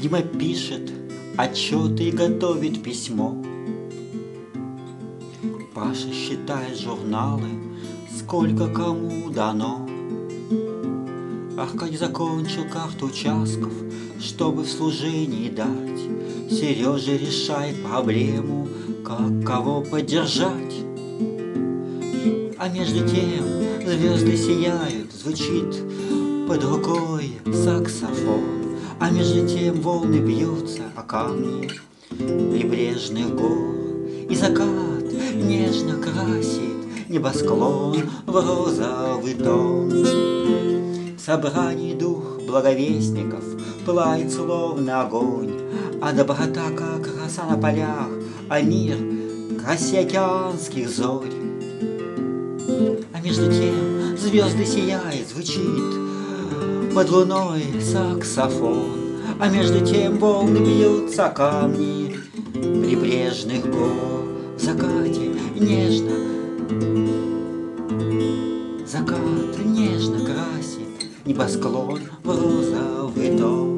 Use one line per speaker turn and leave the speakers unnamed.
Дима пишет отчеты и готовит письмо. Паша считает журналы, сколько кому дано. Аркадий закончил карту участков, чтобы в служении дать. Сережа решает проблему, как кого поддержать. А между тем звезды сияют, звучит под рукой саксофон. А между тем волны бьются о камни прибрежных гор. И закат нежно красит небосклон в розовый тон. В собрании дух благовестников пылает словно огонь, а доброта, как роса на полях, а мир красе океанских зорь. А между тем звезды сияет, звучит под луной саксофон. А между тем волны бьются о камни прибрежных гор. В закате нежно, закат нежно красит небосклон в розовый тон.